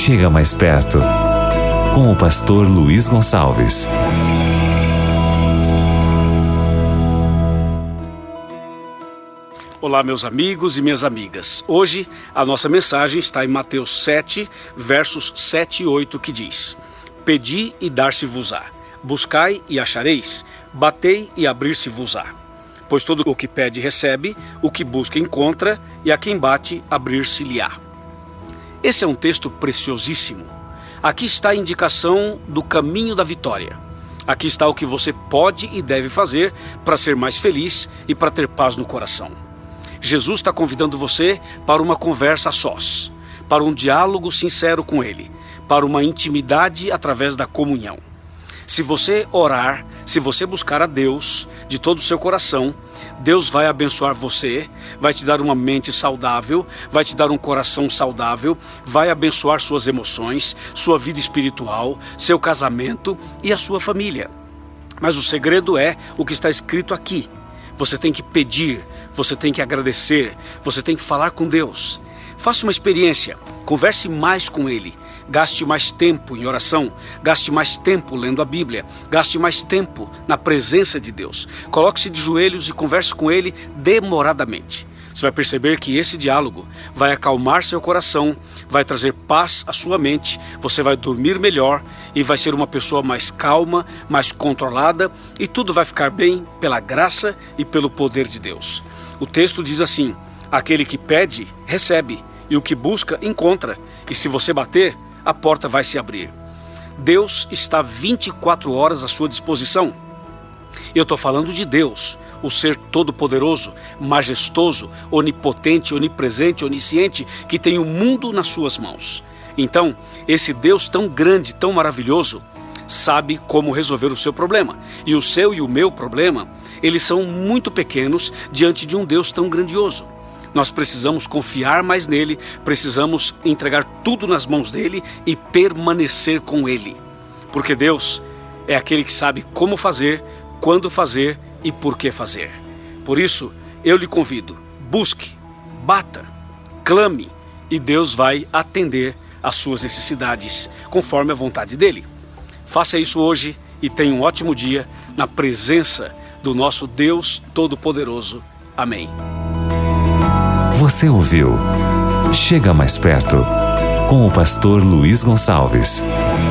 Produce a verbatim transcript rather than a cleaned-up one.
Chega mais perto, com o pastor Luiz Gonçalves. Olá, meus amigos e minhas amigas. Hoje a nossa mensagem está em Mateus sete, versos sete e oito, que diz: Pedi e dar-se-vos-á, buscai e achareis, batei e abrir-se-vos-á. Pois todo o que pede recebe, o que busca encontra, e a quem bate abrir-se-lhe-á. Esse é um texto preciosíssimo. Aqui está a indicação do caminho da vitória. Aqui está o que você pode e deve fazer para ser mais feliz e para ter paz no coração. Jesus está convidando você para uma conversa a sós, para um diálogo sincero com Ele, para uma intimidade através da comunhão. Se você orar, se você buscar a Deus de todo o seu coração, Deus vai abençoar você, vai te dar uma mente saudável, vai te dar um coração saudável, vai abençoar suas emoções, sua vida espiritual, seu casamento e a sua família. Mas o segredo é o que está escrito aqui. Você tem que pedir, você tem que agradecer, você tem que falar com Deus. Faça uma experiência, converse mais com Ele. Gaste mais tempo em oração, gaste mais tempo lendo a Bíblia, gaste mais tempo na presença de Deus. Coloque-se de joelhos e converse com Ele demoradamente. Você vai perceber que esse diálogo vai acalmar seu coração, vai trazer paz à sua mente, você vai dormir melhor e vai ser uma pessoa mais calma, mais controlada, e tudo vai ficar bem pela graça e pelo poder de Deus. O texto diz assim: aquele que pede, recebe, e o que busca, encontra, e se você bater, a porta vai se abrir. Deus está vinte e quatro horas à sua disposição. Eu estou falando de Deus, o ser todo-poderoso, majestoso, onipotente, onipresente, onisciente, que tem o mundo nas suas mãos. Então, esse Deus tão grande, tão maravilhoso, sabe como resolver o seu problema. E o seu e o meu problema, eles são muito pequenos diante de um Deus tão grandioso. Nós precisamos confiar mais nele, precisamos entregar tudo nas mãos dele e permanecer com ele. Porque Deus é aquele que sabe como fazer, quando fazer e por que fazer. Por isso, eu lhe convido, busque, bata, clame, e Deus vai atender às suas necessidades, conforme a vontade dele. Faça isso hoje e tenha um ótimo dia na presença do nosso Deus Todo-Poderoso. Amém. Você ouviu Chega Mais Perto, com o pastor Luiz Gonçalves.